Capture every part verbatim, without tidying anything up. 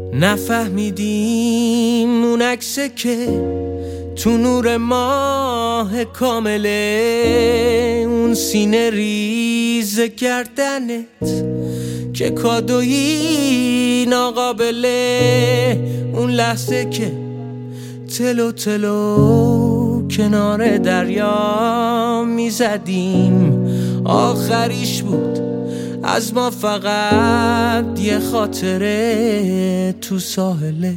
نفهمیدیم اون عکسه که تو نور ماه کامله، اون سینه ریز گردنت که کادویی ناقابله، اون لحظه که تلو تلو کنار دریا میزدیم، آخریش بود از ما فقط یه خاطره تو ساحله.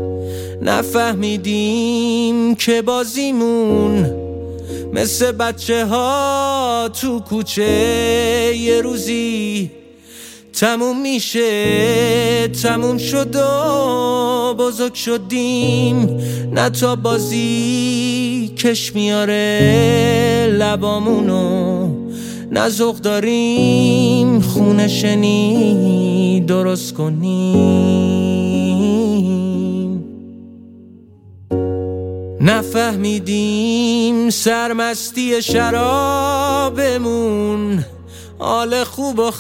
نفهمیدیم که بازیمون مثل بچه ها تو کوچه یه روزی تموم میشه، تموم شد و بزرگ شدیم. نه تا بازی کش میاره لبامونو، نه ذوق داریم خونه شنی درست کنیم. نفهمیدیم سرمستی شرابمون، حال خوب و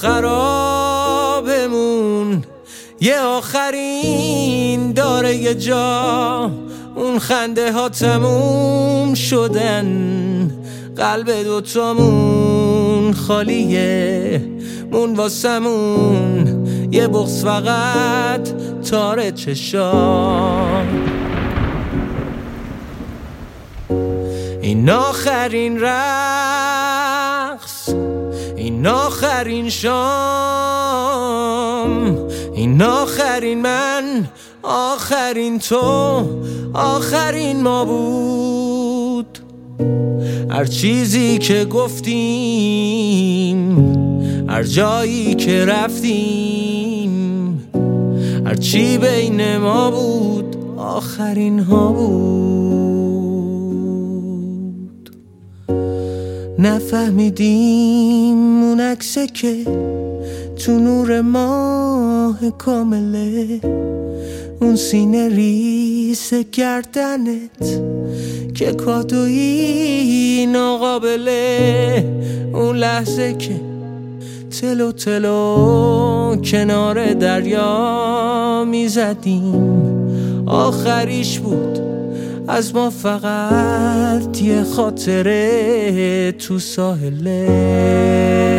خرابمون یه آخرین داره یه جا، اون خنده ها تموم شدن، قلب دوتامون خالیه، مون واسمون یه بغض فقط تاره چشام. این آخرین رقص، این آخرین شام، این آخرین من، آخرین تو، آخرین ما بود. هر چیزی که گفتیم، هر جایی که رفتیم، هر چی بین ما بود آخرین ها بود. نفهمیدیم اون عکسه که تو نور ماه کامله، اون سینه ریز گردنت که کادویی ناقابله، اون لحظه که تلو تلو کنار دریا میزدیم، آخریش بود از ما فقط یه خاطره تو ساحله.